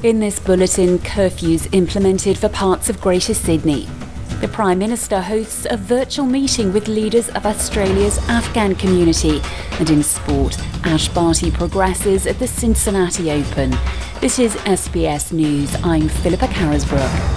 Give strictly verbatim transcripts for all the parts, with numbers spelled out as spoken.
In this bulletin, curfews implemented for parts of Greater Sydney. The Prime Minister hosts a virtual meeting with leaders of Australia's Afghan community. And in sport, Ash Barty progresses at the Cincinnati Open. This is S B S News. I'm Philippa Carisbrook.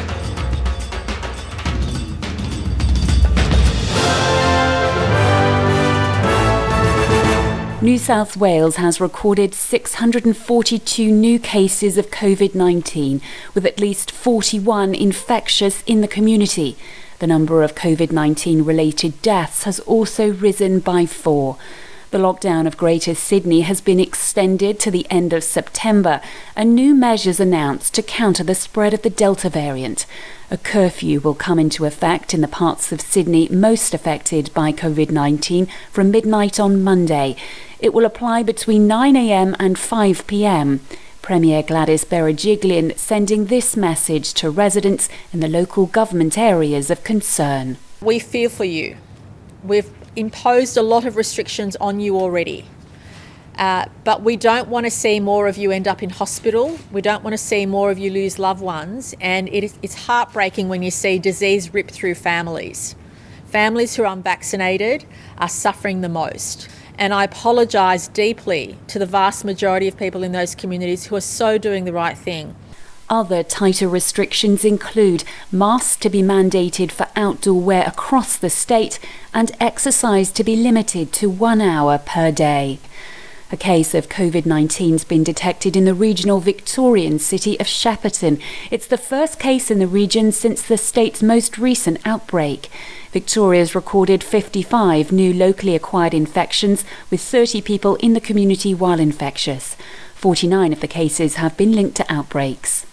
New South Wales has recorded six hundred forty-two new cases of COVID nineteen, with at least forty-one infectious in the community. The number of COVID nineteen related deaths has also risen by four. The lockdown of Greater Sydney has been extended to the end of September, and new measures announced to counter the spread of the Delta variant. A curfew will come into effect in the parts of Sydney most affected by COVID nineteen from midnight on Monday. It will apply between nine a m and five p m. Premier Gladys Berejiklian sending this message to residents in the local government areas of concern. We fear for you. We've imposed a lot of restrictions on you already. Uh, but we don't want to see more of you end up in hospital. We don't want to see more of you lose loved ones. And it is, it's heartbreaking when you see disease rip through families. Families who are unvaccinated are suffering the most. And I apologise deeply to the vast majority of people in those communities who are so doing the right thing. Other tighter restrictions include masks to be mandated for outdoor wear across the state and exercise to be limited to one hour per day. A case of COVID nineteen has been detected in the regional Victorian city of Shepparton. It's the first case in the region since the state's most recent outbreak. Victoria's recorded fifty-five new locally acquired infections, with thirty people in the community while infectious. forty-nine of the cases have been linked to outbreaks.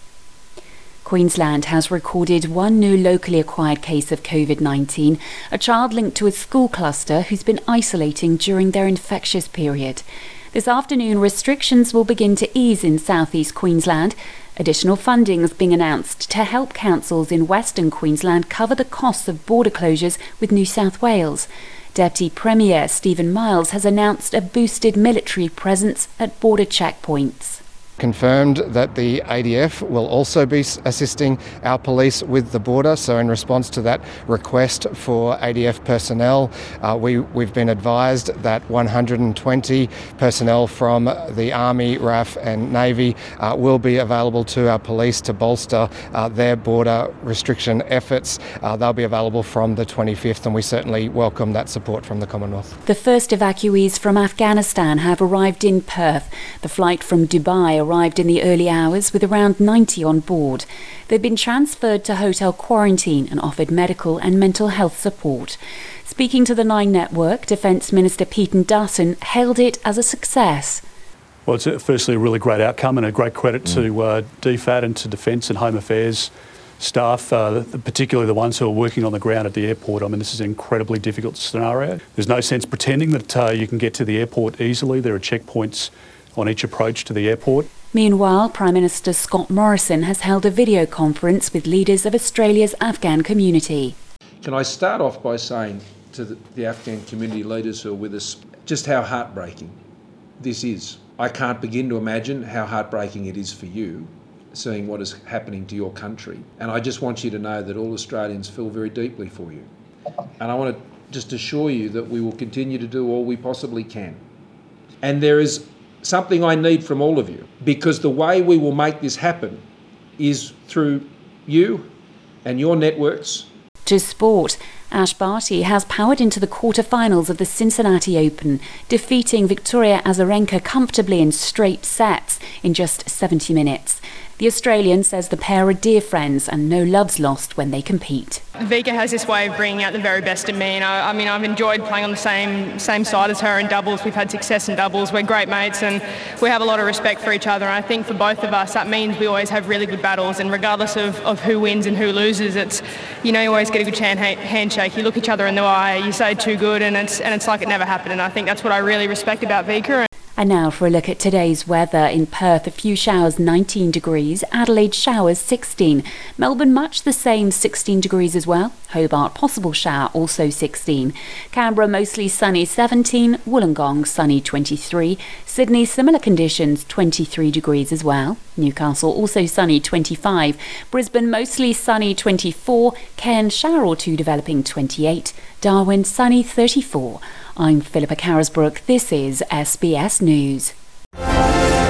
Queensland has recorded one new locally acquired case of COVID nineteen, a child linked to a school cluster who's been isolating during their infectious period. This afternoon, restrictions will begin to ease in southeast Queensland. Additional funding is being announced to help councils in Western Queensland cover the costs of border closures with New South Wales. Deputy Premier Stephen Miles has announced a boosted military presence at border checkpoints. Confirmed that the A D F will also be assisting our police with the border. So in response to that request for A D F personnel, uh, we, we've been advised that one hundred twenty personnel from the Army, R A F and Navy uh, will be available to our police to bolster uh, their border restriction efforts. Uh, they'll be available from the twenty-fifth, and we certainly welcome that support from the Commonwealth. The first evacuees from Afghanistan have arrived in Perth. The flight from Dubai arrived in the early hours with around ninety on board. They've been transferred to hotel quarantine and offered medical and mental health support. Speaking to the Nine Network, Defence Minister Peyton Dutton hailed it as a success. Well, it's firstly a really great outcome and a great credit mm. to uh, D F A T and to Defence and Home Affairs staff, uh, particularly the ones who are working on the ground at the airport. I mean, this is an incredibly difficult scenario. There's no sense pretending that uh, you can get to the airport easily. There are checkpoints on each approach to the airport. Meanwhile, Prime Minister Scott Morrison has held a video conference with leaders of Australia's Afghan community. Can I start off by saying to the, the Afghan community leaders who are with us just how heartbreaking this is. I can't begin to imagine how heartbreaking it is for you, seeing what is happening to your country. And I just want you to know that all Australians feel very deeply for you. And I want to just assure you that we will continue to do all we possibly can. And there is something I need from all of you, because the way we will make this happen is through you and your networks. To sport, Ash Barty has powered into the quarter-finals of the Cincinnati Open, defeating Victoria Azarenka comfortably in straight sets in just seventy minutes. The Australian says the pair are dear friends and no love's lost when they compete. Vika has this way of bringing out the very best in me. And I, I mean, I've enjoyed playing on the same same side as her in doubles. We've had success in doubles. We're great mates and we have a lot of respect for each other. And I think for both of us, that means we always have really good battles. And regardless of, of who wins and who loses, it's, you know, you always get a good hand, handshake. You look each other in the eye, you say too good, and it's, and it's like it never happened. And I think that's what I really respect about Vika. And now for a look at today's weather. In Perth, a few showers, nineteen degrees. Adelaide, showers, sixteen. Melbourne, much the same, sixteen degrees as well. Hobart, possible shower, also sixteen. Canberra, mostly sunny, seventeen. Wollongong, sunny, twenty-three. Sydney, similar conditions, twenty-three degrees as well. Newcastle, also sunny, twenty-five. Brisbane, mostly sunny, twenty-four. Cairns, shower or two developing, twenty-eight. Darwin, sunny, thirty-four. I'm Philippa Carisbrook. This is S B S News.